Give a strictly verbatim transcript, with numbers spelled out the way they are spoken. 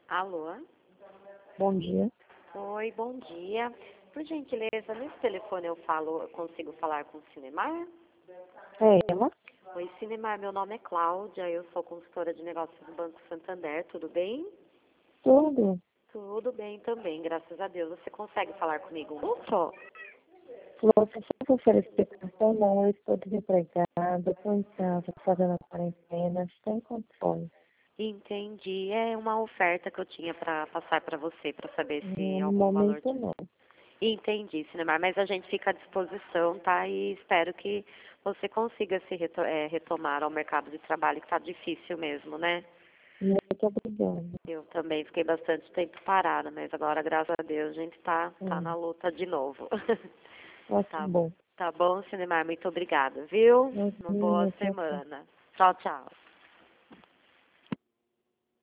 Alô? Bom dia. Oi, bom dia. Por gentileza, nesse telefone eu falo, eu consigo falar com o Cinemar? É ela? Oi, Cinemar, meu nome é Cláudia, eu sou consultora de negócios do Banco Santander, tudo bem? Tudo. Tudo bem também, graças a Deus. Você consegue falar comigo um pouco? Você só for oferecer explicação, não, eu estou desempregada, estou em casa, fazendo a quarentena, sem condições. Entendi. É uma oferta que eu tinha para passar para você, para saber se No algum valor... momento, não. Entendi, Cinemar, mas a gente fica à disposição, tá? E espero que você consiga se reto é, retomar ao mercado de trabalho, que tá difícil mesmo, né? Muito obrigada. Eu também fiquei bastante tempo parada, mas agora, graças a Deus, a gente tá, tá Hum, na luta de novo. Mas que Tá, bom. tá bom, Cinemar? Muito obrigada, viu? Uma boa Imagina, tchau, tchau. semana. Tchau, tchau.